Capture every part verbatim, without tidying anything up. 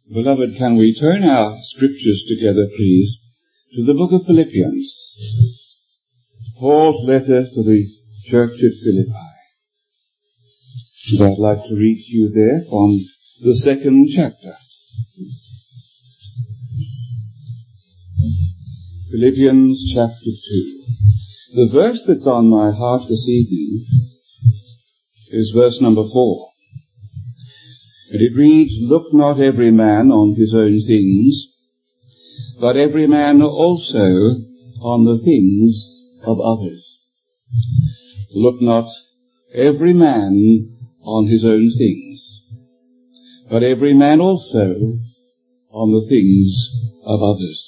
Beloved, can we turn our scriptures together, please, to the book of Philippians, Paul's letter to the church at Philippi. And I'd like to read to you there from the second chapter. Philippians chapter two. The verse that's on my heart this evening is verse number four. And it reads, "Look not every man on his own things, but every man also on the things of others." Look not every man on his own things, but every man also on the things of others.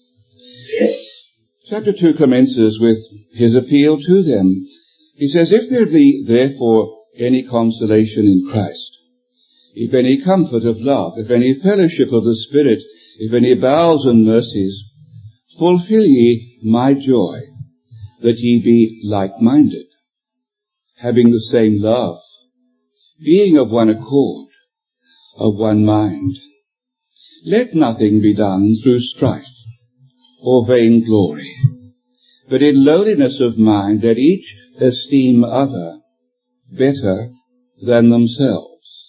Chapter two commences with his appeal to them. He says, "If there be therefore any consolation in Christ, if any comfort of love, if any fellowship of the Spirit, if any bowels and mercies, fulfill ye my joy, that ye be like-minded, having the same love, being of one accord, of one mind. Let nothing be done through strife or vain glory, but in lowliness of mind let each esteem other better than themselves.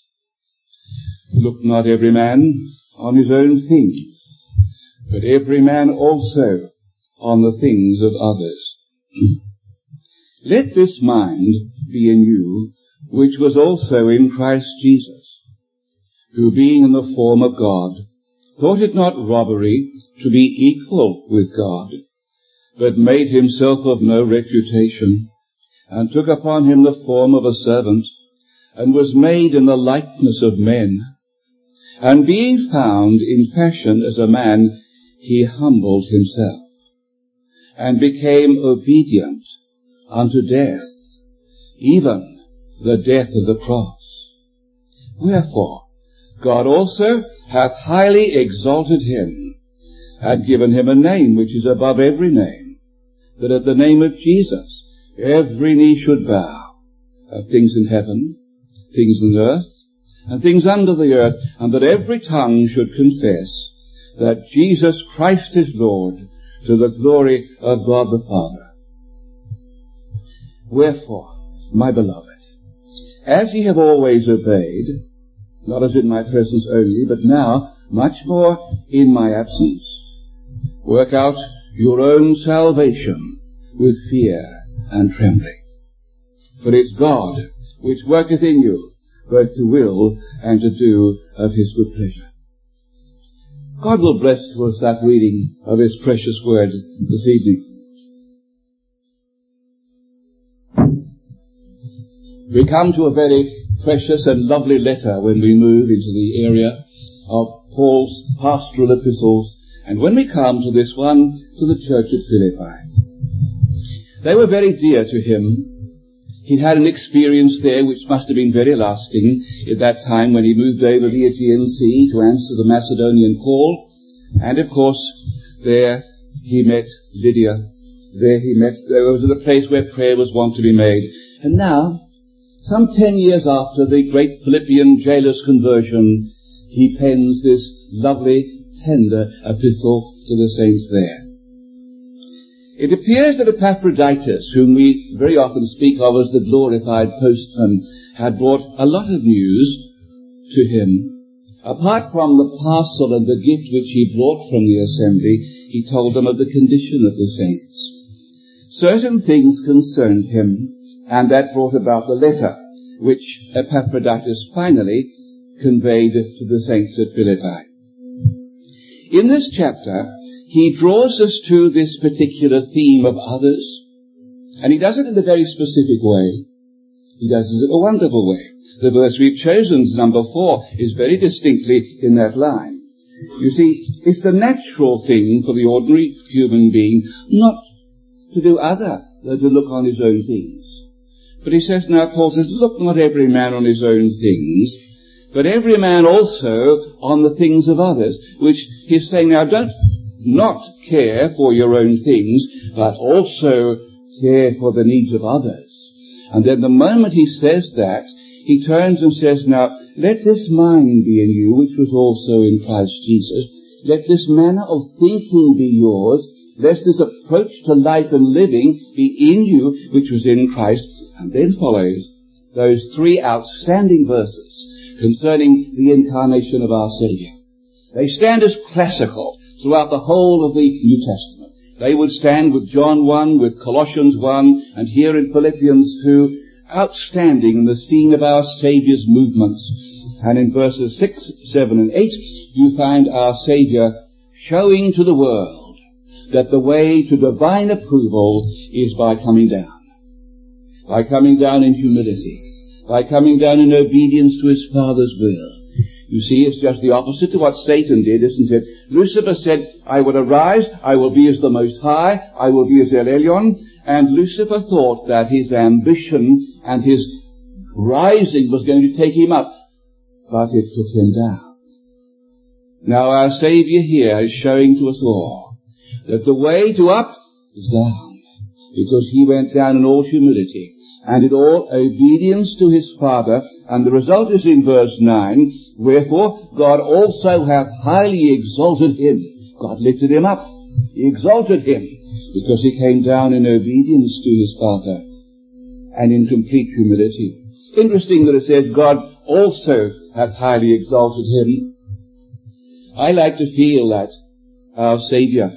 Look not every man on his own things, but every man also on the things of others. Let this mind be in you, which was also in Christ Jesus, who being in the form of God, thought it not robbery to be equal with God, but made himself of no reputation, and took upon him the form of a servant, and was made in the likeness of men. And being found in fashion as a man, he humbled himself, and became obedient unto death, even the death of the cross. Wherefore God also hath highly exalted him, and given him a name which is above every name, that at the name of Jesus every knee should bow, of things in heaven, things in earth, and things under the earth, and that every tongue should confess that Jesus Christ is Lord, to the glory of God the Father. Wherefore, my beloved, as ye have always obeyed, not as in my presence only, but now much more in my absence, work out your own salvation with fear and trembling. For it's God which worketh in you, both to will and to do of his good pleasure." God will bless to us that reading of his precious word this evening. We come to a very precious and lovely letter when we move into the area of Paul's pastoral epistles, and when we come to this one to the church at Philippi. They were very dear to him. He'd had an experience there which must have been very lasting at that time when he moved over the Aegean Sea to answer the Macedonian call. And of course, there he met Lydia. There he met, there was the place where prayer was wont to be made. And now, some ten years after the great Philippian jailer's conversion, he pens this lovely, tender epistle to the saints there. It appears that Epaphroditus, whom we very often speak of as the glorified postman, had brought a lot of news to him. Apart from the parcel and the gift which he brought from the assembly, he told them of the condition of the saints. Certain things concerned him, and that brought about the letter, which Epaphroditus finally conveyed to the saints at Philippi. In this chapter, he draws us to this particular theme of others, and he does it in a very specific way. He does it in a wonderful way. The verse we've chosen, number four, is very distinctly in that line. You see, it's the natural thing for the ordinary human being not to do other than to look on his own things. But he says now, Paul says, look not every man on his own things, but every man also on the things of others, which he's saying now, don't not care for your own things, but also care for the needs of others. And then the moment he says that, he turns and says, now, let this mind be in you, which was also in Christ Jesus. Let this manner of thinking be yours, lest this approach to life and living be in you, which was in Christ. And then follows those three outstanding verses concerning the incarnation of our Saviour. They stand as classical throughout the whole of the New Testament. They would stand with John one, with Colossians one, and here in Philippians two, outstanding in the scene of our Saviour's movements. And in verses six, seven, and eight, you find our Saviour showing to the world that the way to divine approval is by coming down. By coming down in humility. By coming down in obedience to his Father's will. You see, it's just the opposite to what Satan did, isn't it? Lucifer said, I will arise, I will be as the Most High, I will be as El Elyon. And Lucifer thought that his ambition and his rising was going to take him up. But it took him down. Now our Saviour here is showing to us all that the way to up is down. Because he went down in all humility and in all obedience to his Father. And the result is in verse nine, wherefore God also hath highly exalted him. God lifted him up. He exalted him because he came down in obedience to his Father and in complete humility. Interesting that it says God also hath highly exalted him. I like to feel that our Saviour,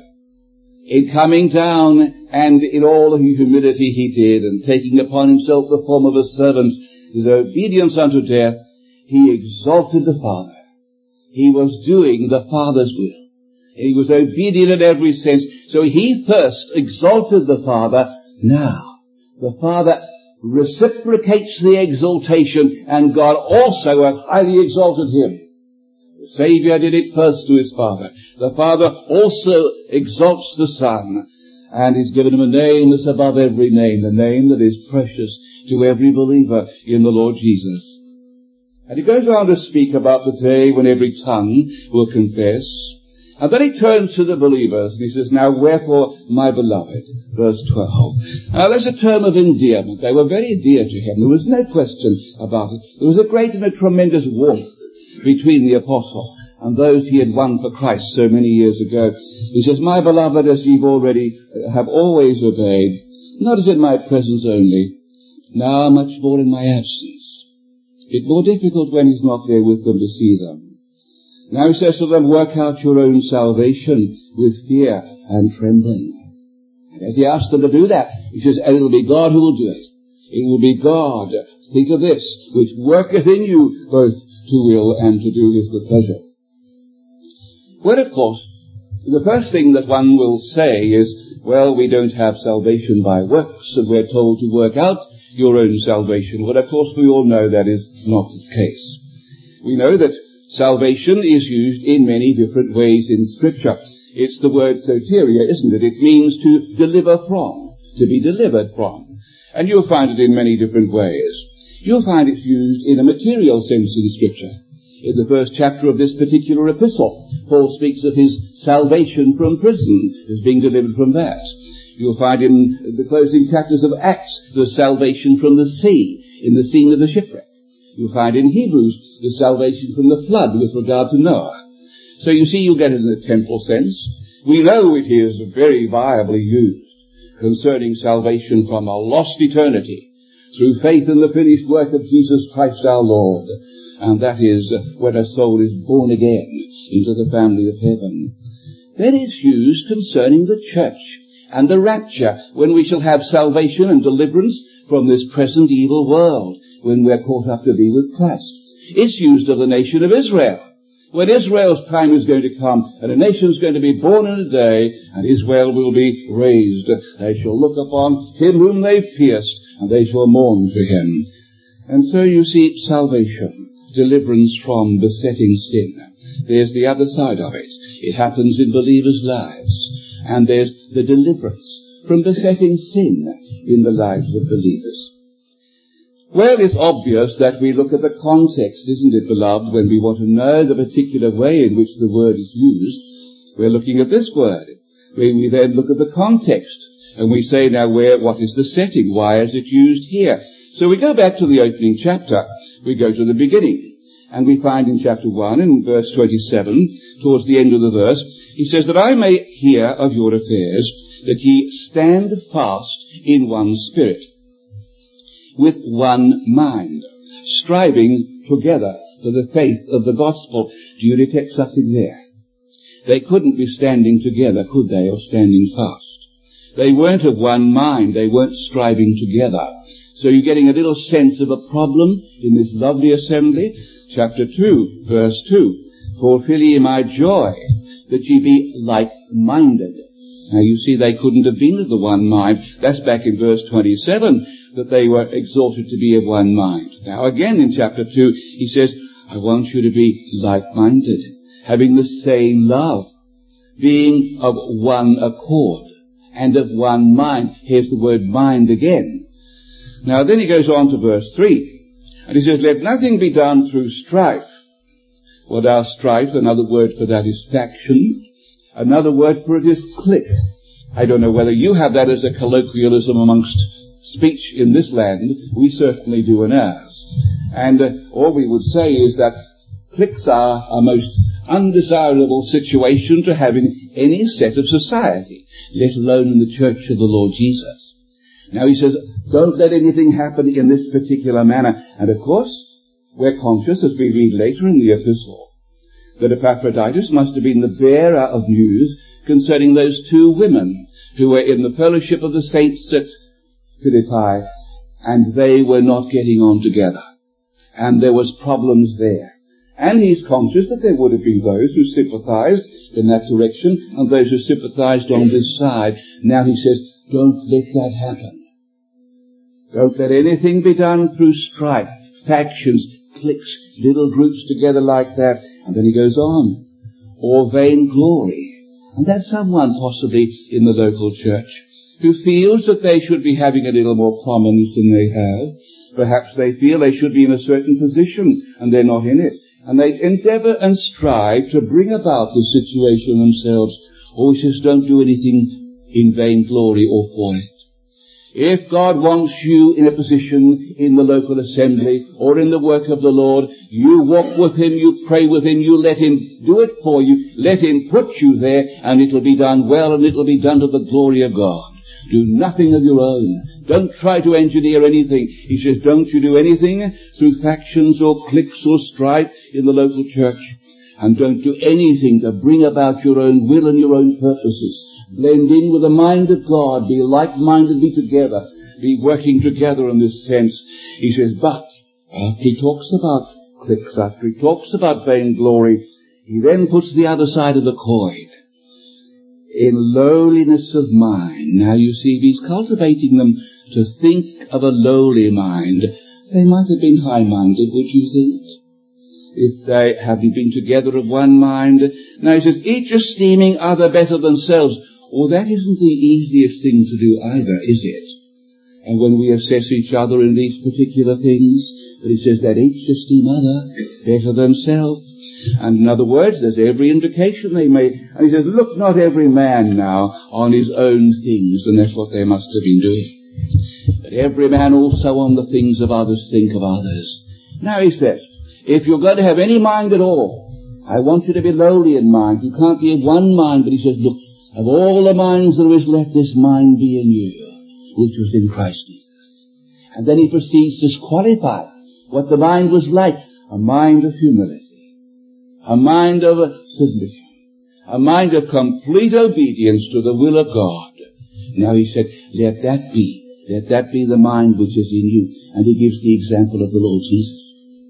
in coming down and in all the humility he did, and taking upon himself the form of a servant, his obedience unto death, he exalted the Father. He was doing the Father's will. He was obedient in every sense. So he first exalted the Father. Now, the Father reciprocates the exaltation, and God also hath highly exalted him. The Saviour did it first to his Father. The Father also exalts the Son, and he's given him a name that's above every name, the name that is precious to every believer in the Lord Jesus. And he goes on to speak about the day when every tongue will confess. And then he turns to the believers and he says, now wherefore, my beloved, verse twelve. Now there's a term of endearment. They were very dear to him. There was no question about it. There was a great and a tremendous warmth between the apostle and those he had won for Christ so many years ago. He says, my beloved, as you've already have always obeyed, not as in my presence only, now much more in my absence. It's more difficult when he's not there with them to see them. Now he says to them, work out your own salvation with fear and trembling. And as he asks them to do that, he says, and it will be God who will do it. It will be God, think of this, which worketh in you both to will and to do his good pleasure. Well, of course, the first thing that one will say is, well, we don't have salvation by works, and we're told to work out your own salvation. Well, of course, we all know that is not the case. We know that salvation is used in many different ways in Scripture. It's the word soteria, isn't it? It means to deliver from, to be delivered from. And you'll find it in many different ways. You'll find it's used in a material sense in Scripture. In the first chapter of this particular epistle, Paul speaks of his salvation from prison, as being delivered from that. You'll find in the closing chapters of Acts the salvation from the sea, in the scene of the shipwreck. You'll find in Hebrews the salvation from the flood with regard to Noah. So you see, you get it in the temporal sense. We know it is very viably used concerning salvation from a lost eternity through faith in the finished work of Jesus Christ our Lord. And that is when a soul is born again into the family of heaven. Then it's used concerning the church and the rapture, when we shall have salvation and deliverance from this present evil world, when we're caught up to be with Christ. It's used of the nation of Israel. When Israel's time is going to come, and a nation's going to be born in a day, and Israel will be raised. They shall look upon him whom they've pierced, and they shall mourn for him. And so you see, salvation, deliverance from besetting sin. There's the other side of it. It happens in believers' lives. And there's the deliverance from besetting sin in the lives of believers. Well, it's obvious that we look at the context, isn't it, beloved, when we want to know the particular way in which the word is used. We're looking at this word. When we then look at the context, and we say, now, where, what is the setting? Why is it used here? So we go back to the opening chapter. We go to the beginning, and we find in chapter one, in verse twenty-seven, towards the end of the verse, he says, that I may hear of your affairs, that ye stand fast in one spirit, with one mind, striving together for the faith of the gospel. Do you detect something there? They couldn't be standing together, could they, or standing fast? They weren't of one mind. They weren't striving together. So you're getting a little sense of a problem in this lovely assembly. Chapter two, verse two. Fulfill ye my joy, that ye be like-minded. Now you see they couldn't have been of the one mind. That's back in verse twenty-seven, that they were exhorted to be of one mind. Now again in chapter two, he says, I want you to be like-minded, having the same love, being of one accord, and of one mind. Here's the word mind again. Now then he goes on to verse three, and he says, let nothing be done through strife. Well, our strife, another word for that is faction. Another word for it is clique. I don't know whether you have that as a colloquialism amongst speech in this land. We certainly do in ours. And uh, all we would say is that cliques are a most undesirable situation to have in any set of society, let alone in the church of the Lord Jesus. Now he says, don't let anything happen in this particular manner. And of course, we're conscious, as we read later in the epistle, that Epaphroditus must have been the bearer of news concerning those two women who were in the fellowship of the saints at Philippi, and they were not getting on together. And there was problems there. And he's conscious that there would have been those who sympathized in that direction and those who sympathized on this side. Now he says, don't let that happen. Don't let anything be done through strife, factions, cliques, little groups together like that. And then he goes on. Or vainglory. And that's someone possibly in the local church who feels that they should be having a little more prominence than they have. Perhaps they feel they should be in a certain position and they're not in it. And they endeavor and strive to bring about the situation themselves. Or he says, don't do anything in vainglory or for it. If God wants you in a position in the local assembly or in the work of the Lord, you walk with Him, you pray with Him, you let Him do it for you, let Him put you there, and it'll be done well and it'll be done to the glory of God. Do nothing of your own. Don't try to engineer anything. He says, don't you do anything through factions or cliques or strife in the local church. And don't do anything to bring about your own will and your own purposes. Blend in with the mind of God. Be like-minded, be together. Be working together in this sense. He says, but after he talks about cliques, after he talks about vainglory, he then puts the other side of the coin. In lowliness of mind. Now you see, he's cultivating them to think of a lowly mind. They might have been high-minded, would you think? If they haven't been together of one mind. Now he says, each esteeming other better than selves. Oh, that isn't the easiest thing to do either, is it? And when we assess each other in these particular things, but he says that each esteem other better than self. And in other words, there's every indication they may. And he says, look not every man now on his own things, and that's what they must have been doing. But every man also on the things of others think of others. Now he says, if you're going to have any mind at all, I want you to be lowly in mind. You can't be of one mind, but he says, look, of all the minds there is, let this mind be in you, which was in Christ Jesus. And then he proceeds to qualify what the mind was like, a mind of humility. A mind of submission. A mind of complete obedience to the will of God. Now he said, let that be. Let that be the mind which is in you. And he gives the example of the Lord Jesus.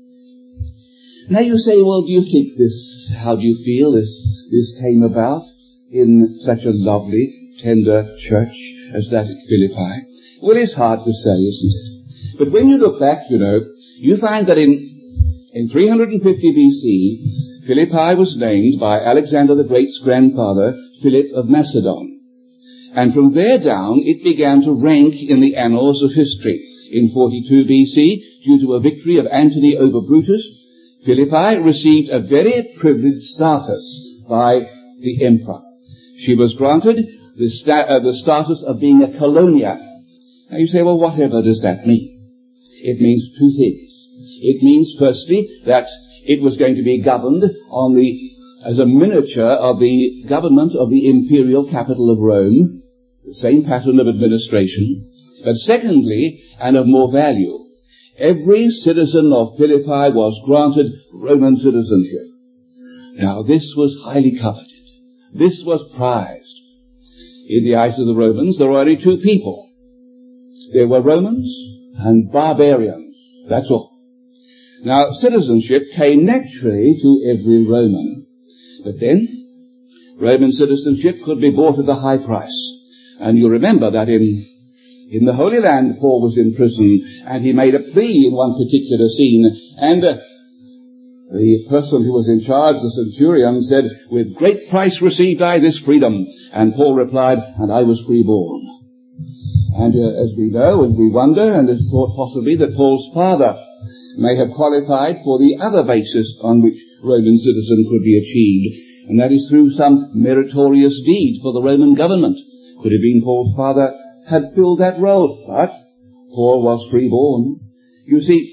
Now you say, well, do you think this, how do you feel this, this came about in such a lovely, tender church as that at Philippi? Well, it's hard to say, isn't it? But when you look back, you know, you find that in, in three hundred fifty B C, Philippi was named by Alexander the Great's grandfather, Philip of Macedon. And from there down, it began to rank in the annals of history. In forty-two B C, due to a victory of Antony over Brutus, Philippi received a very privileged status by the emperor. She was granted the, sta- uh, the status of being a colonia. Now you say, well, whatever does that mean? It means two things. It means, firstly, that it was going to be governed on the, as a miniature of the government of the imperial capital of Rome, the same pattern of administration. But secondly, and of more value, every citizen of Philippi was granted Roman citizenship. Now, this was highly coveted. This was prized. In the eyes of the Romans, there were only two people. There were Romans and barbarians. That's all. Now, citizenship came naturally to every Roman. But then, Roman citizenship could be bought at a high price. And you remember that in, in the Holy Land, Paul was in prison, and he made a plea in one particular scene, and uh, the person who was in charge, the centurion, said, "With great price received I this freedom." And Paul replied, "And I was freeborn." And uh, as we know, and we wonder, and it's thought possibly that Paul's father may have qualified for the other basis on which Roman citizen could be achieved, and that is through some meritorious deed for the Roman government. Could have been Paul's father had filled that role, but Paul was freeborn. You see,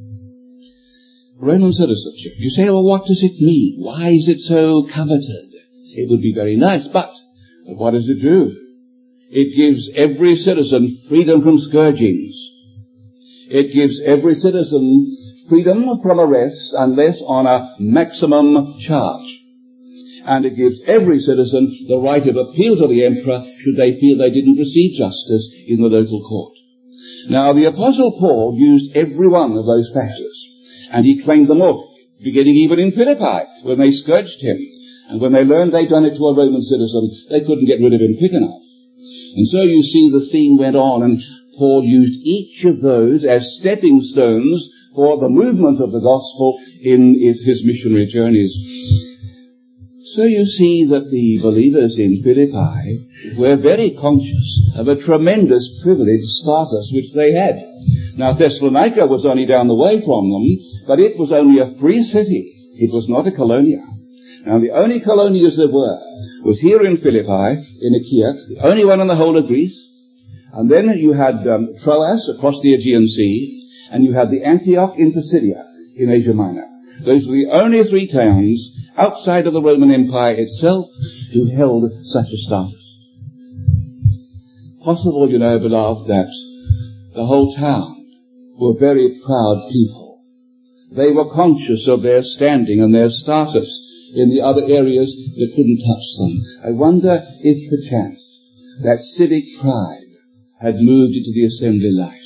Roman citizenship. You say, well, what does it mean? Why is it so coveted? It would be very nice, but what does it do? It gives every citizen freedom from scourgings. It gives every citizen freedom from arrest unless on a maximum charge. And it gives every citizen the right of appeal to the emperor should they feel they didn't receive justice in the local court. Now, the Apostle Paul used every one of those factors, and he claimed them all, beginning even in Philippi, when they scourged him. And when they learned they'd done it to a Roman citizen, they couldn't get rid of him quick enough. And so you see the theme went on, and Paul used each of those as stepping stones for the movement of the gospel in his missionary journeys. So you see that the believers in Philippi were very conscious of a tremendous privileged status which they had. Now, Thessalonica was only down the way from them, but it was only a free city. It was not a colonia. Now, the only colonias there were was here in Philippi, in Achaia, the only one in the whole of Greece. And then you had um, Troas across the Aegean Sea, and you had the Antioch in Pisidia in Asia Minor. Those were the only three towns outside of the Roman Empire itself who held such a status. Possible, you know, beloved, that the whole town were very proud people. They were conscious of their standing and their status in the other areas that couldn't touch them. I wonder if perchance that civic pride had moved into the assembly life.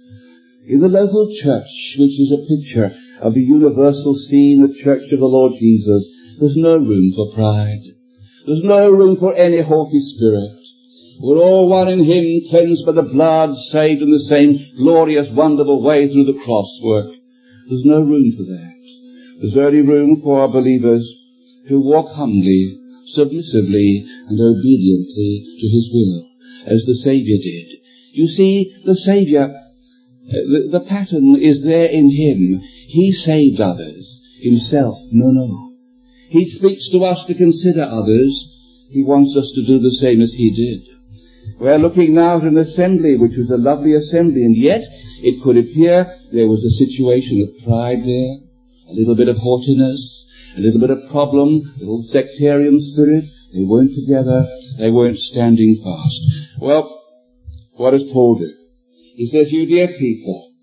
In the local church, which is a picture of the universal scene, the church of the Lord Jesus, there's no room for pride. There's no room for any haughty spirit. We're all one in Him, cleansed by the blood, saved in the same glorious, wonderful way through the cross work. There's no room for that. There's only room for our believers who walk humbly, submissively, and obediently to His will, as the Saviour did. You see, the Saviour, the, the pattern is there in Him. He saved others. Himself, no, no. He speaks to us to consider others. He wants us to do the same as He did. We're looking now at an assembly, which was a lovely assembly, and yet it could appear there was a situation of pride there, a little bit of haughtiness, a little bit of problem, a little sectarian spirit. They weren't together. They weren't standing fast. Well, what does Paul do? He says, you dear people,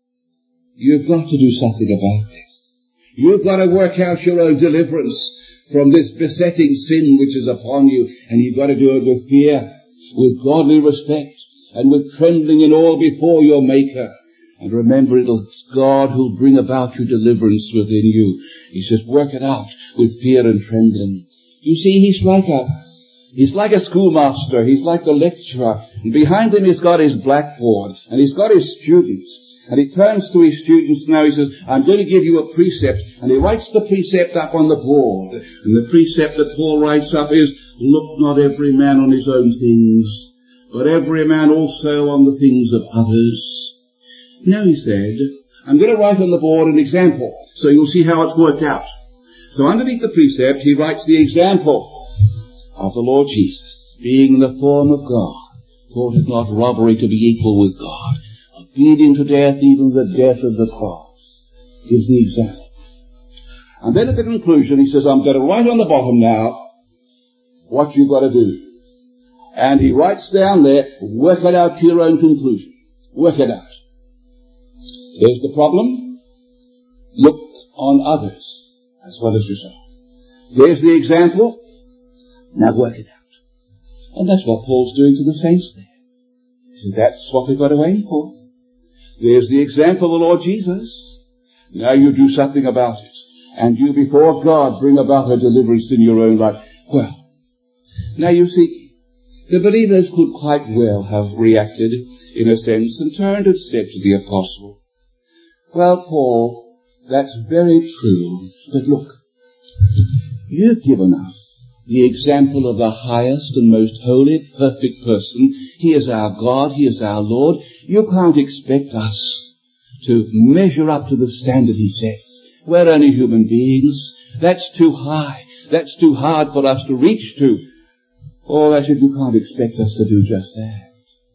you've got to do something about this. You've got to work out your own deliverance from this besetting sin which is upon you, and you've got to do it with fear, with godly respect, and with trembling in all before your Maker. And remember, it'll God who'll bring about your deliverance within you. He says, work it out with fear and trembling. You see, he's like a, he's like a schoolmaster. He's like the lecturer. And behind him he's got his blackboard, and he's got his students. And he turns to his students now, he says, I'm going to give you a precept. And he writes the precept up on the board. And the precept that Paul writes up is, look not every man on his own things, but every man also on the things of others. Now, he said, I'm going to write on the board an example, so you'll see how it's worked out. So underneath the precept, he writes the example of the Lord Jesus, being in the form of God, thought it not robbery to be equal with God, obedient to death, even the death of the cross. is the example. And then at the conclusion he says, I'm going to write on the bottom now what you've got to do. And he writes down there, work it out to your own conclusion. Work it out. There's the problem. Look on others as well as yourself. There's the example. Now work it out. And that's what Paul's doing to the saints there. So that's what we've got to aim for. There's the example of the Lord Jesus. Now you do something about it. And you before God bring about a deliverance in your own life. Well, now you see, the believers could quite well have reacted in a sense and turned and said to the apostle, well, Paul, that's very true, but look, you've given us the example of the highest and most holy, perfect person. He is our God, He is our Lord. You can't expect us to measure up to the standard He sets. We're only human beings. That's too high. That's too hard for us to reach to. Oh, I said, you can't expect us to do just that.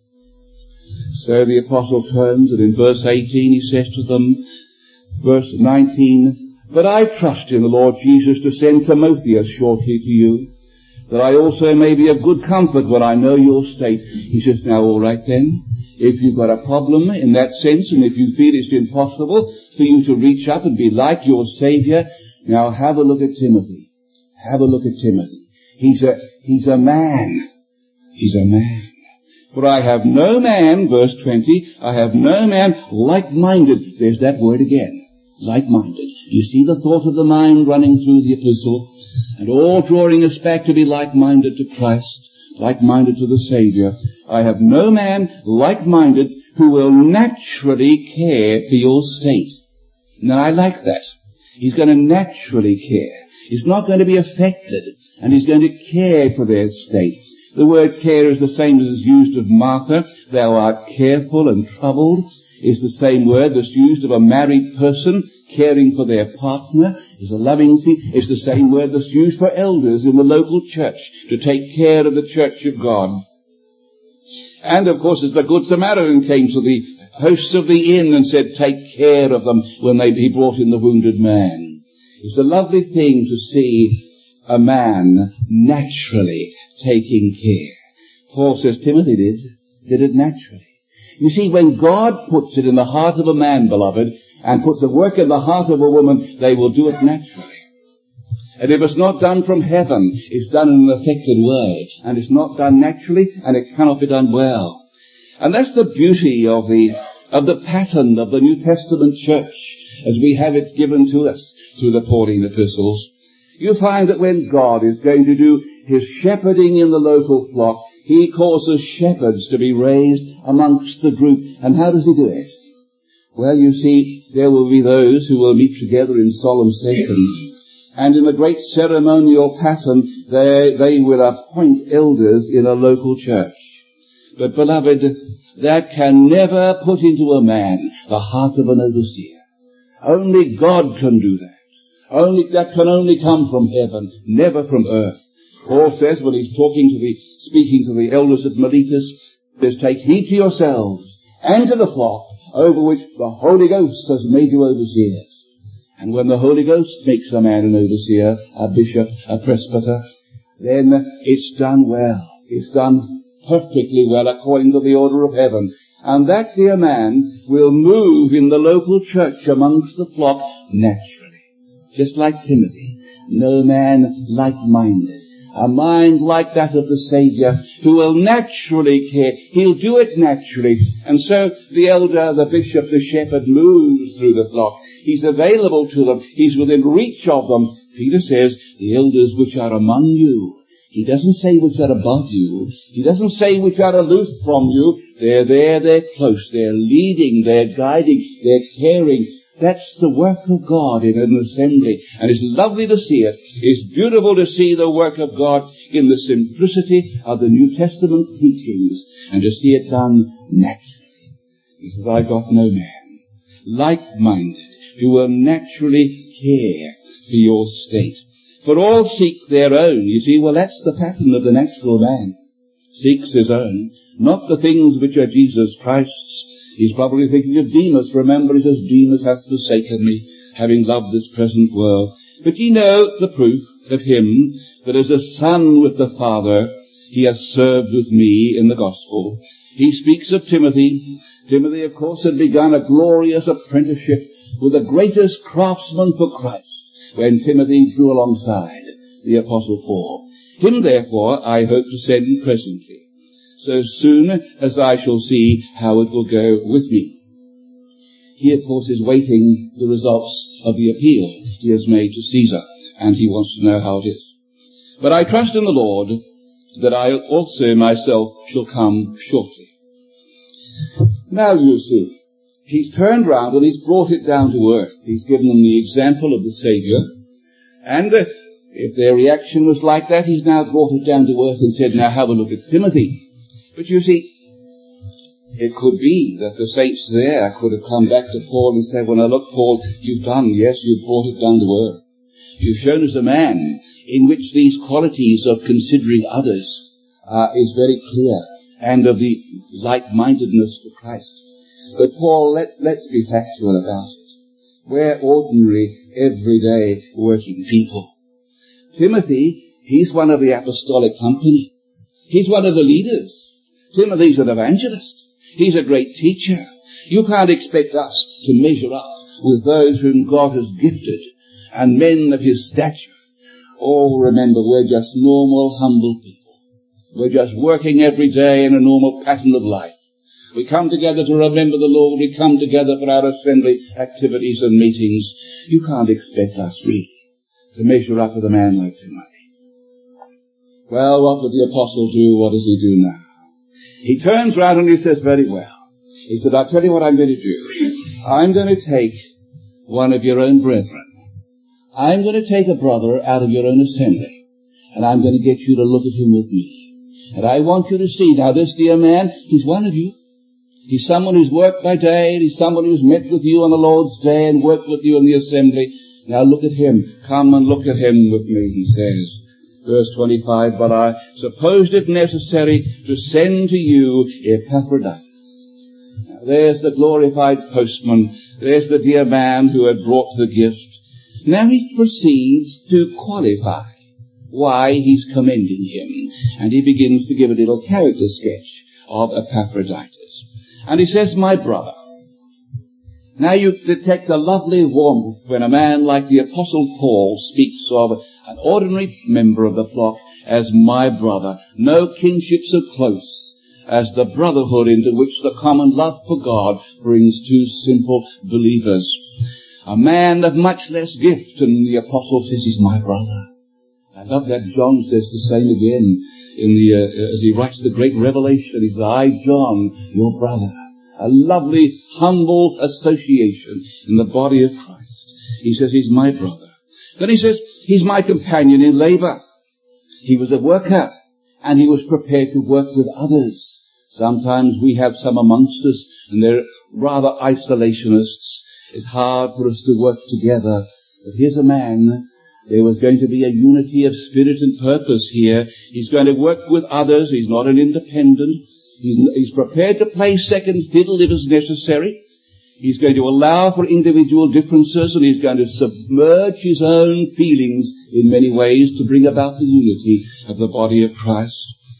So the apostle turns, and in verse eighteen he says to them, verse nineteen, but I trust in the Lord Jesus to send Timotheus shortly to you, that I also may be of good comfort when I know your state. He says, now all right then, if you've got a problem in that sense, and if you feel it's impossible for you to reach up and be like your Saviour, now have a look at Timothy. Have a look at Timothy. He's a, he's a man. He's a man. For I have no man, verse twenty, I have no man like-minded. There's that word again. Like-minded. You see the thought of the mind running through the epistle, and all drawing us back to be like-minded to Christ, like-minded to the Saviour. I have no man like-minded who will naturally care for your state. Now I like that. He's going to naturally care. He's not going to be affected, and he's going to care for their state. The word care is the same as is used of Martha. Thou art careful and troubled. Is the same word that's used of a married person caring for their partner. Is a loving thing. It's the same word that's used for elders in the local church to take care of the church of God. And of course, as the Good Samaritan came to the hosts of the inn and said, take care of them when they, he brought in the wounded man. It's a lovely thing to see a man naturally taking care. Paul says Timothy did, did it naturally. You see, when God puts it in the heart of a man, beloved, and puts a work in the heart of a woman, they will do it naturally. And if it's not done from heaven, it's done in an affected way. And it's not done naturally, and it cannot be done well. And that's the beauty of the, of the pattern of the New Testament church, as we have it given to us through the Pauline epistles. You find that when God is going to do His shepherding in the local flock, He causes shepherds to be raised amongst the group. And how does He do it? Well, you see, there will be those who will meet together in solemn session. And in the great ceremonial pattern, they, they will appoint elders in a local church. But, beloved, that can never put into a man the heart of an overseer. Only God can do that. Only, that can only come from heaven, never from earth. Paul says when he's talking to the, speaking to the elders at Miletus, says, take heed to yourselves and to the flock over which the Holy Ghost has made you overseers. And when the Holy Ghost makes a man an overseer, a bishop, a presbyter, then it's done well. It's done perfectly well according to the order of heaven. And that dear man will move in the local church amongst the flock naturally. Just like Timothy, no man like-minded. A mind like that of the Saviour who will naturally care. He'll do it naturally. And so the elder, the bishop, the shepherd moves through the flock. He's available to them. He's within reach of them. Peter says, the elders which are among you. He doesn't say which are above you. He doesn't say which are aloof from you. They're there, they're close. They're leading, they're guiding, they're caring. That's the work of God in an assembly. And it's lovely to see it. It's beautiful to see the work of God in the simplicity of the New Testament teachings and to see it done naturally. He says, I've got no man like-minded who will naturally care for your state. For all seek their own. You see, well, that's the pattern of the natural man. Seeks his own, not the things which are Jesus Christ's. He's probably thinking of Demas. Remember, he says, Demas hath forsaken me. having loved this present world. But ye know the proof of him, that as a son with the Father, he hath served with me in the gospel. He speaks of Timothy. Timothy, of course, had begun a glorious apprenticeship with the greatest craftsman for Christ, when Timothy drew alongside the Apostle Paul. Him, therefore, I hope to send presently, so soon as I shall see how it will go with me. He, of course, is waiting the results of the appeal he has made to Caesar, and he wants to know how it is. But I trust in the Lord that I also myself shall come shortly. Now, you see, he's turned round and he's brought it down to earth. He's given them the example of the Saviour, and uh, if their reaction was like that, he's now brought it down to earth and said, now have a look at Timothy. But you see, it could be that the saints there could have come back to Paul and said, well, now look, Paul, you've done, yes, you've brought it down to earth. You've shown us a man in which these qualities of considering others uh, is very clear, and of the like-mindedness to Christ. But Paul, let's, let's be factual about it. We're ordinary, everyday working people. Timothy, he's one of the apostolic company. He's one of the leaders. Timothy's an evangelist. He's a great teacher. You can't expect us to measure up with those whom God has gifted and men of his stature. Oh, remember, we're just normal, humble people. We're just working every day in a normal pattern of life. We come together to remember the Lord. We come together for our assembly activities and meetings. You can't expect us, really, to measure up with a man like Timothy. Well, what would the apostle do? What does he do now? He turns round and he says, very well. He said, I'll tell you what I'm going to do. I'm going to take one of your own brethren. I'm going to take a brother out of your own assembly, and I'm going to get you to look at him with me. And I want you to see, now this dear man, he's one of you. He's someone who's worked by day, and he's someone who's met with you on the Lord's day and worked with you in the assembly. Now look at him. Come and look at him with me, he says. Verse twenty-five, but I supposed it necessary to send to you Epaphroditus. Now, there's the glorified postman. There's the dear man who had brought the gift. Now he proceeds to qualify why he's commending him. And he begins to give a little character sketch of Epaphroditus. And he says, my brother. Now you detect a lovely warmth when a man like the Apostle Paul speaks of an ordinary member of the flock as my brother. No kinship so close as the brotherhood into which the common love for God brings two simple believers. A man of much less gift, and the Apostle says he's my brother. I love that John says the same again in the uh, as he writes the great revelation. He says, I, John, your brother. A lovely, humble association in the body of Christ. He says he's my brother. Then he says he's my companion in labor. He was a worker, and he was prepared to work with others. Sometimes we have some amongst us, and they're rather isolationists. It's hard for us to work together. But here's a man. There was going to be a unity of spirit and purpose here. He's going to work with others. He's not an independent. He's, he's prepared to play second fiddle if it's necessary. He's going to allow for individual differences, and he's going to submerge his own feelings in many ways to bring about the unity of the body of Christ.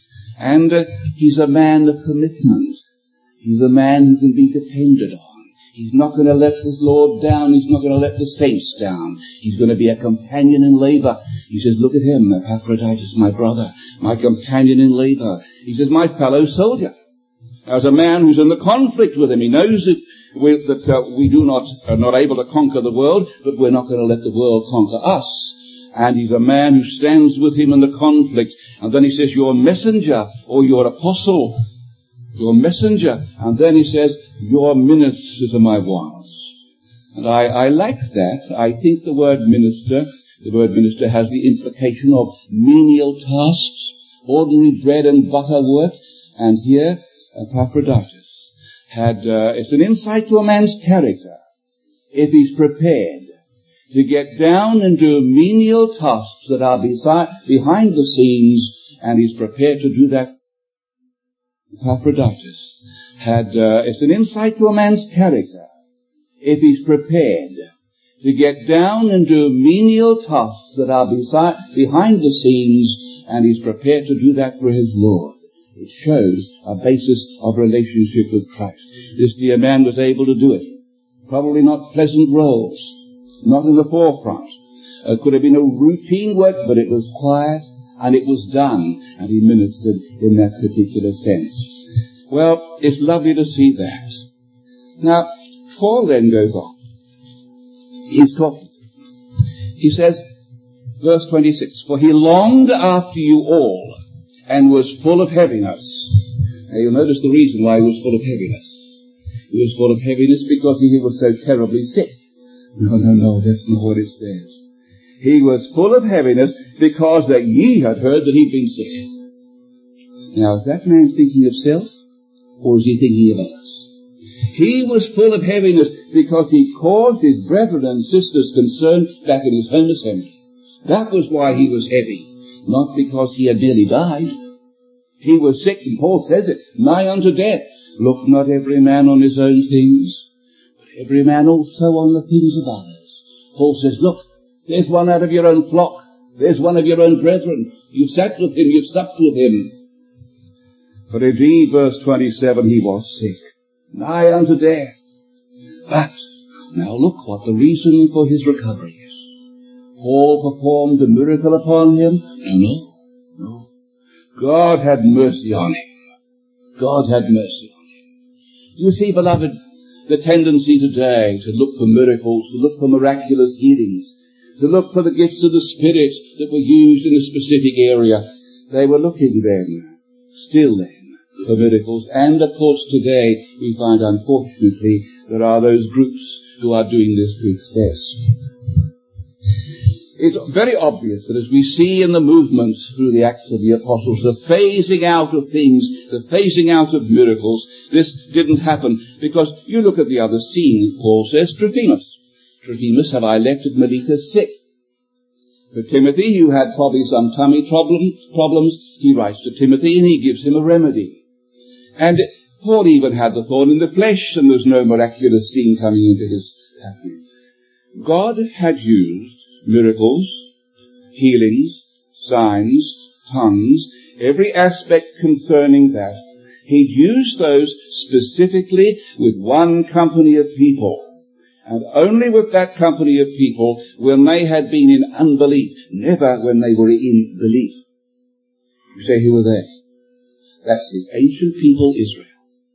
And uh, he's a man of commitment. He's a man who can be depended on. He's not going to let his Lord down. He's not going to let the saints down. He's going to be a companion in labor. He says, look at him, Epaphroditus, my brother, my companion in labor. He says, my fellow soldier. As a man who's in the conflict with him, he knows that we, that, uh, we do not, are not able to conquer the world, but we're not going to let the world conquer us. And he's a man who stands with him in the conflict. And then he says, your messenger or your apostle, your messenger. And then he says, your ministers are my ones. And I, I like that. I think the word minister, the word minister has the implication of menial tasks, ordinary bread and butter work. And here, Epaphroditus had, uh, it's an insight to a man's character. If he's prepared to get down and do menial tasks that are beside, behind the scenes, and he's prepared to do that. Epaphroditus had, uh, it's an insight to a man's character. If he's prepared to get down and do menial tasks that are beside, behind the scenes, and he's prepared to do that for his Lord. It shows a basis of relationship with Christ. This dear man was able to do it. Probably not pleasant roles, not in the forefront. It could have been a routine work, but it was quiet, and it was done, and he ministered in that particular sense. Well, it's lovely to see that. Now, Paul then goes on. He's talking. He says, verse twenty-six, for he longed after you all, and was full of heaviness. Now you'll notice the reason why he was full of heaviness. He was full of heaviness because he was so terribly sick. No, no, no, that's not what it says. He was full of heaviness because that ye had heard that he'd been sick. Now, is that man thinking of self, or is he thinking of others? He was full of heaviness because he caused his brethren and sisters concern back in his home assembly. That was why he was heavy, not because he had nearly died. He was sick, and Paul says it, nigh unto death. Look not every man on his own things, but every man also on the things of others. Paul says, look, there's one out of your own flock. There's one of your own brethren. You've sat with him, you've supped with him. But indeed, verse twenty-seven, he was sick, nigh unto death. But, now look what the reason for his recovery is. Paul performed a miracle upon him? No, no. God had mercy on him. God had mercy on him. You see, beloved, the tendency today to look for miracles, to look for miraculous healings, to look for the gifts of the Spirit that were used in a specific area. They were looking then, still then, for miracles. And of course today we find, unfortunately, there are those groups who are doing this to excess. It's very obvious that as we see in the movements through the Acts of the Apostles, the phasing out of things, the phasing out of miracles, this didn't happen because you look at the other scene. Paul says, Trophimus. Trophimus have I left at Miletus sick. For Timothy, who had probably some tummy problem, problems, he writes to Timothy and he gives him a remedy. And Paul even had the thorn in the flesh, and there's no miraculous scene coming into his happening. God had used miracles, healings, signs, tongues, every aspect concerning that. He'd used those specifically with one company of people, and only with that company of people when they had been in unbelief, never when they were in belief. You say, who were they? That's his ancient people, Israel.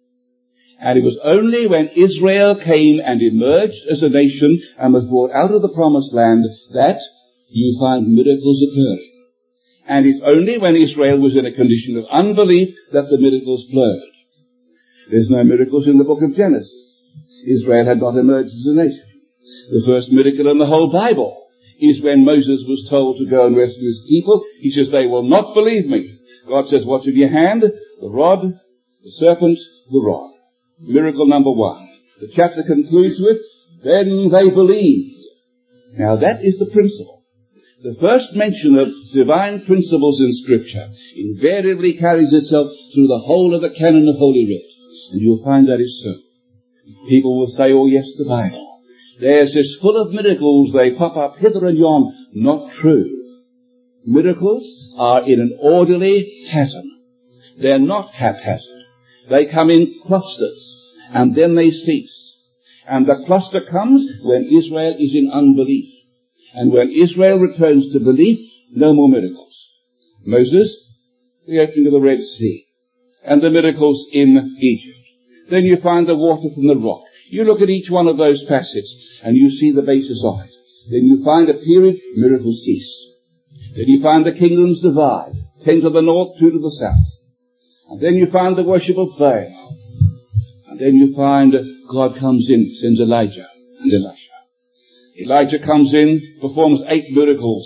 And it was only when Israel came and emerged as a nation and was brought out of the promised land that you find miracles occurring. And it's only when Israel was in a condition of unbelief that the miracles flowed. There's no miracles in the book of Genesis. Israel had not emerged as a nation. The first miracle in the whole Bible is when Moses was told to go and rescue his people. He says, they will not believe me. God says, what's in your hand? The rod, the serpent, the rod. Miracle number one. The chapter concludes with, then they believed. Now that is the principle. The first mention of divine principles in Scripture invariably carries itself through the whole of the canon of Holy Writ. And you'll find that is so. People will say, oh yes, the Bible. There's this full of miracles, they pop up hither and yon. Not true. Miracles are in an orderly pattern. They're not haphazard. They come in clusters, and then they cease. And the cluster comes when Israel is in unbelief. And when Israel returns to belief, no more miracles. Moses, the opening of the Red Sea, and the miracles in Egypt. Then you find the water from the rock. You look at each one of those facets, and you see the basis of it. Then you find a period, miracles cease. Then you find the kingdoms divide, ten to the north, two to the south. And then you find the worship of Baal. And then you find God comes in, sends Elijah and Elisha. Elijah comes in, performs eight miracles.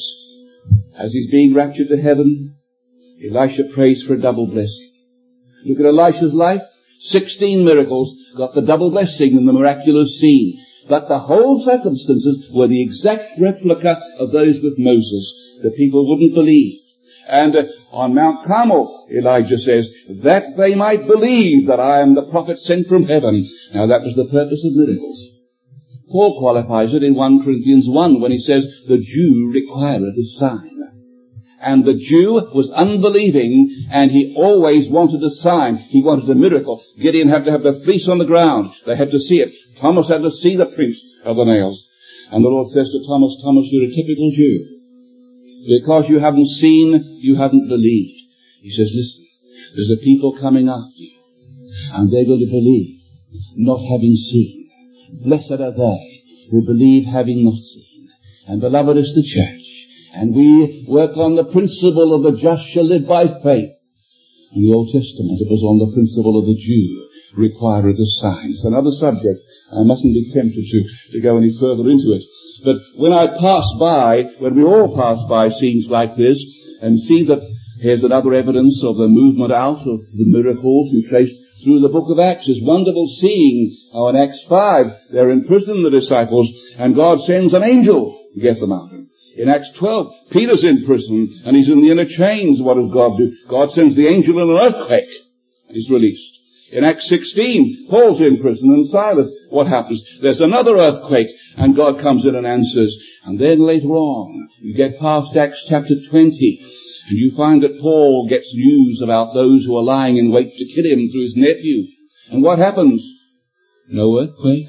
As he's being raptured to heaven, Elisha prays for a double blessing. Look at Elisha's life. Sixteen miracles, got the double blessing in the miraculous scene. But the whole circumstances were the exact replica of those with Moses. The people wouldn't believe. And uh, on Mount Carmel, Elijah says, that they might believe that I am the prophet sent from heaven. Now that was the purpose of miracles. Paul qualifies it in First Corinthians one when he says, the Jew requireth a sign. And the Jew was unbelieving, and he always wanted a sign. He wanted a miracle. Gideon had to have the fleece on the ground. They had to see it. Thomas had to see the prints of the nails. And the Lord says to Thomas, Thomas, you're a typical Jew. Because you haven't seen, you haven't believed. He says, listen, there's a people coming after you, and they're going to believe, not having seen. Blessed are they who believe having not seen. And beloved is the church. And we work on the principle of the just shall live by faith. In the Old Testament, it was on the principle of the Jew requireth a sign. It's another subject. I mustn't be tempted to, to go any further into it. But when I pass by, when we all pass by scenes like this, and see that here's another evidence of the movement out of the miracles we trace through the book of Acts. It's wonderful seeing how in Acts five, they're in prison, the disciples, and God sends an angel to get them out. In Acts twelve, Peter's in prison, and he's in the inner chains. What does God do? God sends the angel in an earthquake, and he's released. In Acts sixteen, Paul's in prison, and Silas. What happens? There's another earthquake, and God comes in and answers. And then later on, you get past Acts chapter twenty, and you find that Paul gets news about those who are lying in wait to kill him through his nephew. And what happens? No earthquake,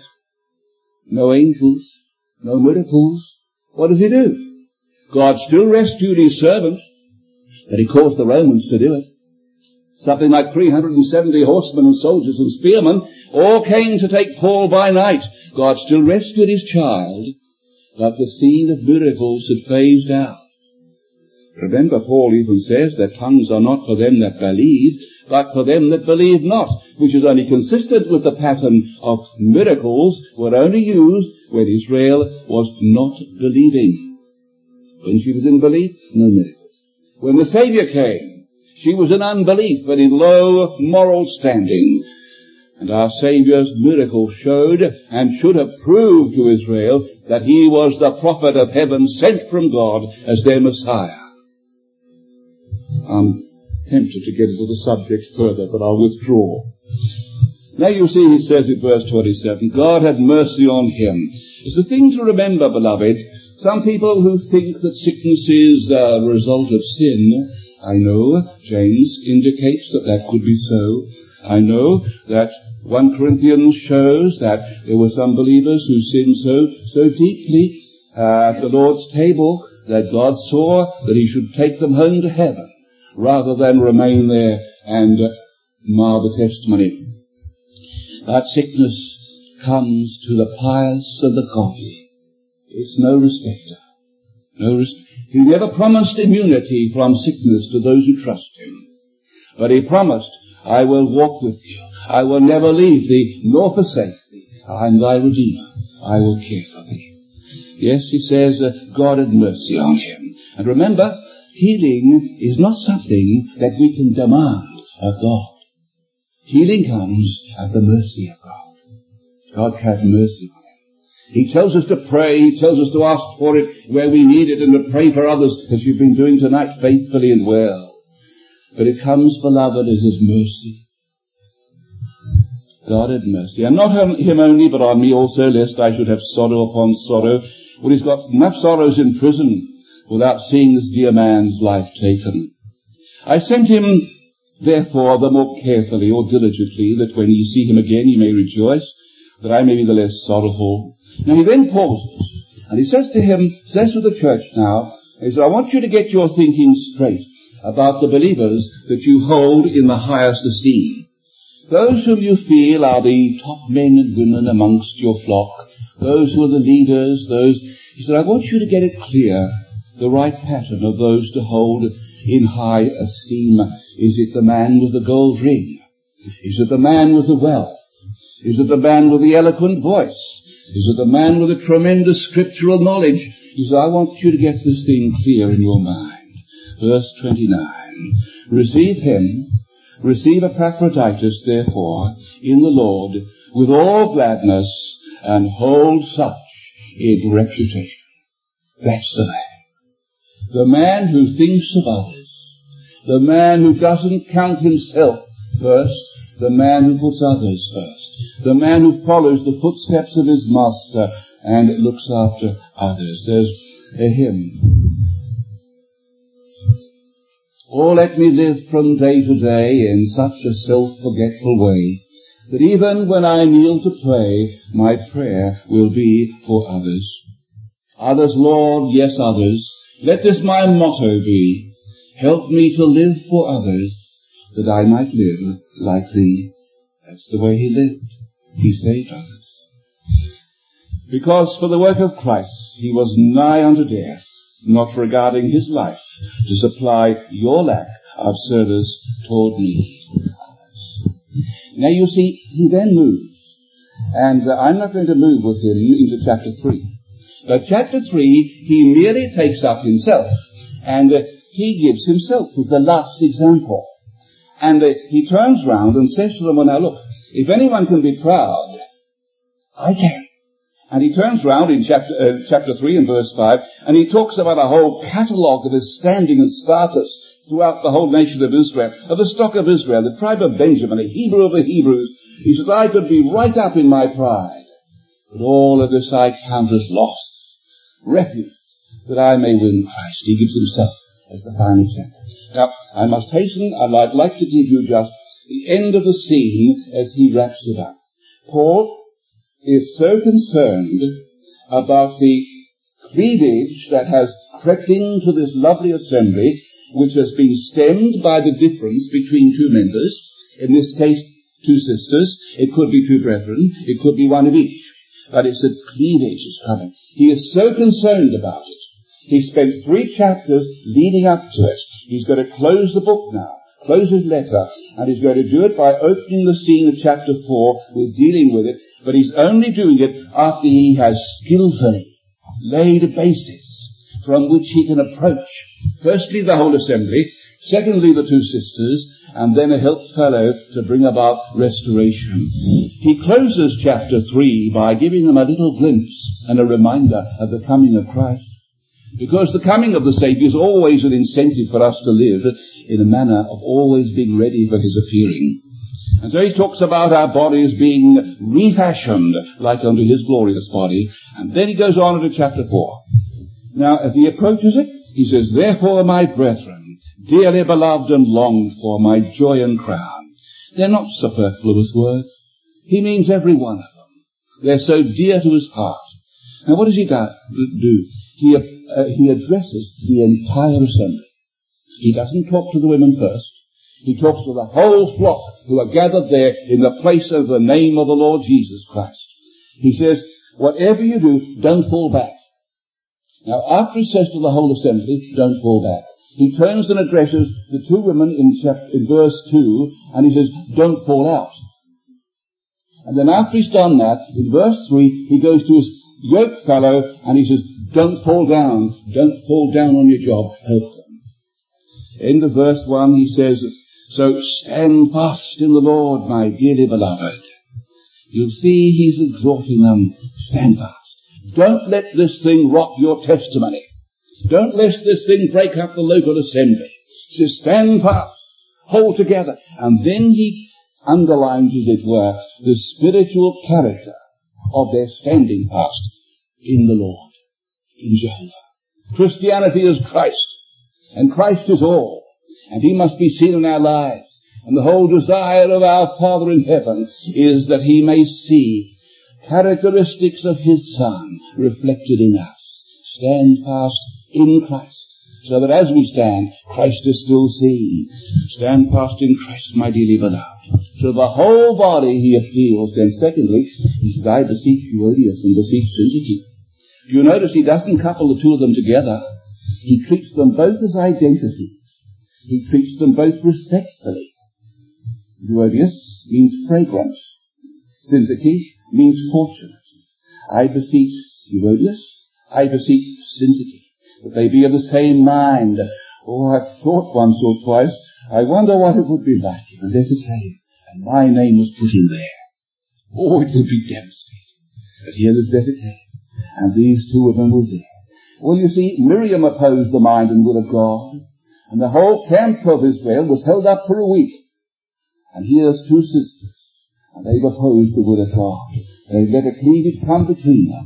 no angels, no miracles. What does he do? God still rescued his servant, but he caused the Romans to do it. Something like three hundred seventy horsemen and soldiers and spearmen all came to take Paul by night. God still rescued his child, but the scene of miracles had phased out. Remember, Paul even says that tongues are not for them that believe, but for them that believe not, which is only consistent with the pattern of miracles were only used when Israel was not believing. When she was in belief, no miracles. When the Saviour came, she was in unbelief and in low moral standing. And our Saviour's miracle showed and should have proved to Israel that he was the prophet of heaven sent from God as their Messiah. I'm tempted to get into the subject further, but I'll withdraw. Now you see he says in verse twenty-seven, God had mercy on him. It's a thing to remember, beloved. Some people who think that sickness is a result of sin, I know James indicates that that could be so. I know that First Corinthians shows that there were some believers who sinned so, so deeply uh, at the Lord's table that God saw that he should take them home to heaven rather than remain there and uh, mar the testimony. That sickness comes to the pious and the godly. It's no respecter. No res- he never promised immunity from sickness to those who trust him. But he promised, I will walk with you. I will never leave thee, nor forsake thee. I am thy Redeemer. I will care for thee. Yes, he says, uh, God had mercy on him. And remember, healing is not something that we can demand of God. Healing comes at the mercy of God. God had mercy on him. He tells us to pray, he tells us to ask for it where we need it, and to pray for others, as you've been doing tonight faithfully and well. But it comes, beloved, as his mercy. God had mercy. And not on him only, but on me also, lest I should have sorrow upon sorrow. Well, he's got enough sorrows in prison without seeing this dear man's life taken. I sent him, therefore, the more carefully or diligently, that when ye see him again ye may rejoice, that I may be the less sorrowful. Now he then pauses, and he says to him, says to the church now, he says, I want you to get your thinking straight about the believers that you hold in the highest esteem. Those whom you feel are the top men and women amongst your flock, those who are the leaders, those, he said, I want you to get it clear, the right pattern of those to hold in high esteem. Is it the man with the gold ring? Is it the man with the wealth? Is it the man with the eloquent voice? Is it the man with a tremendous scriptural knowledge? He said, I want you to get this thing clear in your mind. Verse twenty-nine. Receive him, receive Epaphroditus, therefore, in the Lord, with all gladness, and hold such in reputation. That's the man. The man who thinks of others. The man who doesn't count himself first. The man who puts others first. The man who follows the footsteps of his master and looks after others. There's a hymn. Oh, let me live from day to day in such a self-forgetful way that even when I kneel to pray, my prayer will be for others. Others, Lord, yes, others. Let this my motto be. Help me to live for others, that I might live like thee. That's the way he lived. He saved others. Because for the work of Christ he was nigh unto death, not regarding his life to supply your lack of service toward me. Now you see, he then moves, and uh, I'm not going to move with him into chapter three. But chapter three, he merely takes up himself, and uh, he gives himself as the last example. And uh, he turns round and says to them, well, now look, if anyone can be proud, I can. And he turns round in chapter, uh, chapter three and verse five, and he talks about a whole catalogue of his standing and status throughout the whole nation of Israel, of the stock of Israel, the tribe of Benjamin, a Hebrew of the Hebrews. He says, I could be right up in my pride, but all of this I count as loss, refuge, that I may win Christ. He gives himself as the final example. Now, I must hasten, and I'd like to give you just the end of the scene as he wraps it up. Paul is so concerned about the cleavage that has crept into this lovely assembly, which has been stemmed by the difference between two members, in this case, two sisters. It could be two brethren. It could be one of each. But it's that cleavage is coming. He is so concerned about it. He spent three chapters leading up to it. He's going to close the book now, close his letter, and he's going to do it by opening the scene of chapter four with dealing with it. But he's only doing it after he has skillfully laid a basis from which he can approach, firstly, the whole assembly, secondly, the two sisters, and then a helped fellow to bring about restoration. He closes chapter three by giving them a little glimpse and a reminder of the coming of Christ. Because the coming of the Saviour is always an incentive for us to live in a manner of always being ready for his appearing. And so he talks about our bodies being refashioned like unto his glorious body. And then he goes on into chapter four. Now, as he approaches it, he says, therefore, my brethren, dearly beloved and longed for, my joy and crown. They're not superfluous words. He means every one of them. They're so dear to his heart. Now, what does he do? He, uh, he addresses the entire assembly. He doesn't talk to the women first. He talks to the whole flock who are gathered there in the place of the name of the Lord Jesus Christ. He says, whatever you do, don't fall back. Now, after he says to the whole assembly, don't fall back, he turns and addresses the two women in, chapter, in verse two, and he says, don't fall out. And then after he's done that, in verse three, he goes to his yoke fellow, and he says, don't fall down, don't fall down on your job, help them. End of verse one, he says, so stand fast in the Lord, my dearly beloved. You'll see he's exhorting them, stand fast. Don't let this thing rock your testimony. Don't let this thing break up the local assembly. He says, stand fast, hold together. And then he underlines, as it were, the spiritual character of their standing fast in the Lord, in Jehovah. Christianity is Christ, and Christ is all, and he must be seen in our lives. And the whole desire of our Father in heaven is that he may see characteristics of his Son reflected in us. Stand fast in Christ, so that as we stand, Christ is still seen. Stand fast in Christ, my dearly beloved. So the whole body he appeals. Then secondly, he says, I beseech Euodias and beseech Syntyche. You notice he doesn't couple the two of them together. He treats them both as identities. He treats them both respectfully. Euodias means fragrant. Syntyche means fortunate. I beseech Euodias, I beseech Syntyche, that they be of the same mind. Oh, I've thought once or twice, I wonder what it would be like if a letter came and my name was put in there. Oh, it would be devastating. But here this letter came, and these two of them were there. Well, you see, Miriam opposed the mind and will of God, and the whole camp of Israel was held up for a week. And here's two sisters, and they've opposed the will of God. They've let a cleavage come between them.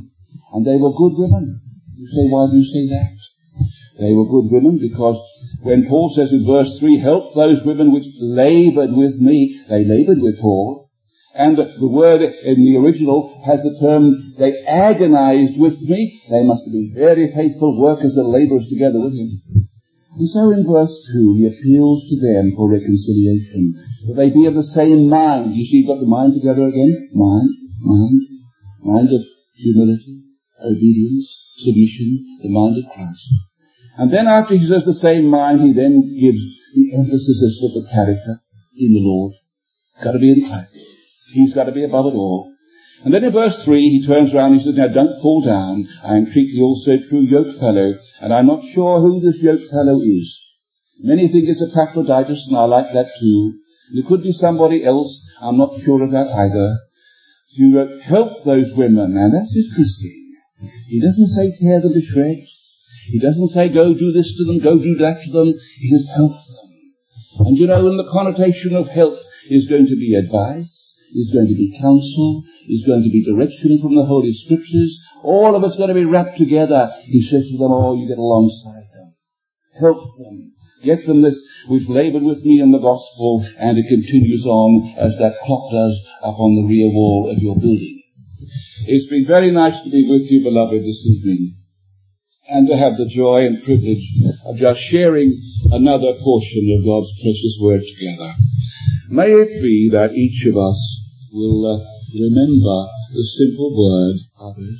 And they were good women. You say, why do you say that? They were good women because when Paul says in verse three, help those women which laboured with me, they laboured with Paul. And the word in the original has the term, they agonized with me. They must have been very faithful workers and labourers together with him. And so in verse two, he appeals to them for reconciliation, that they be of the same mind. You see, you've got the mind together again. Mind, mind, mind of humility, obedience, submission, the mind of Christ. And then after he says the same mind, he then gives the emphasis as to the character in the Lord. Got to be in Christ. He's got to be above it all. And then in verse three, he turns around and he says, now don't fall down. I entreat thee also, true yokefellow. And I'm not sure who this yokefellow is. Many think it's Epaphroditus, and I like that too. It could be somebody else. I'm not sure of that either. To uh, help those women. And that's interesting. He doesn't say tear them to shreds. He doesn't say go do this to them, go do that to them. He says help them. And you know, in the connotation of help is going to be advice, is going to be counsel, is going to be direction from the Holy Scriptures. All of it's going to be wrapped together. He says to them, oh, you get alongside them. Help them. Get them this which laboured with me in the gospel, and it continues on as that clock does up on the rear wall of your building. It's been very nice to be with you, beloved, this evening, and to have the joy and privilege of just sharing another portion of God's precious word together. May it be that each of us will uh, remember the simple word, others.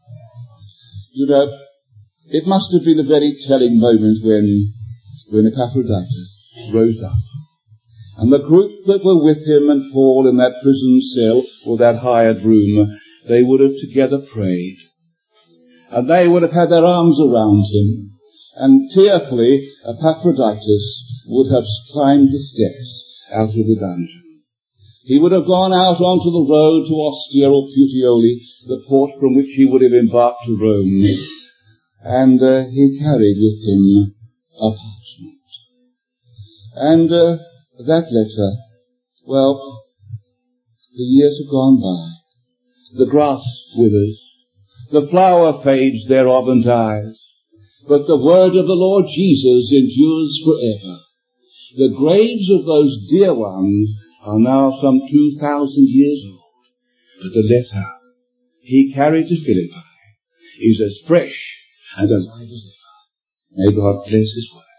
You know, it must have been a very telling moment when, when Epaphroditus rose up. And the group that were with him and Paul in that prison cell or that hired room, they would have together prayed. And they would have had their arms around him, and tearfully Epaphroditus would have climbed the steps out of the dungeon. He would have gone out onto the road to Ostia or Puteoli, the port from which he would have embarked to Rome, and uh, he carried with him a parchment. And uh, that letter, well, the years have gone by. The grass withers. The flower fades thereof and dies, but the word of the Lord Jesus endures forever. The graves of those dear ones are now some two thousand years old, but the letter he carried to Philippi is as fresh and alive as ever. May God bless his word.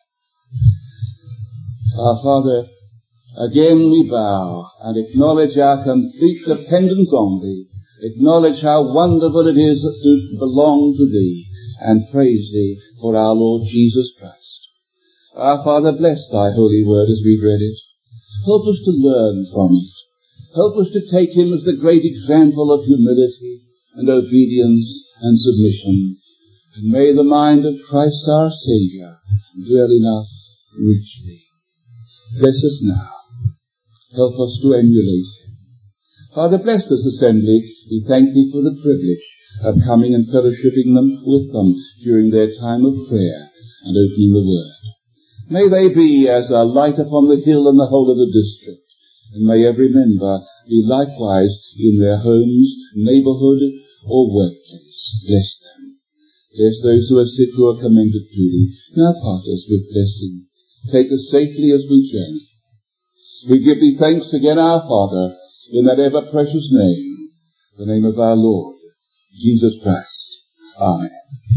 Our Father, again we bow and acknowledge our complete dependence on thee. Acknowledge how wonderful it is to belong to thee, and praise thee for our Lord Jesus Christ. Our Father, bless thy holy word as we've read it. Help us to learn from it. Help us to take him as the great example of humility and obedience and submission. And may the mind of Christ our Saviour dwell in us richly. Bless us now. Help us to emulate him. Father, bless this assembly. We thank thee for the privilege of coming and fellowshipping them with them during their time of prayer and opening the word. May they be as a light upon the hill and the whole of the district, and may every member be likewise in their homes, neighbourhood, or workplace. Bless them. Bless those who are sick, who are commended to thee. Now part us with blessing. Take us safely as we journey. We give thee thanks again, our Father, in that ever-precious name, the name of our Lord, Jesus Christ. Amen.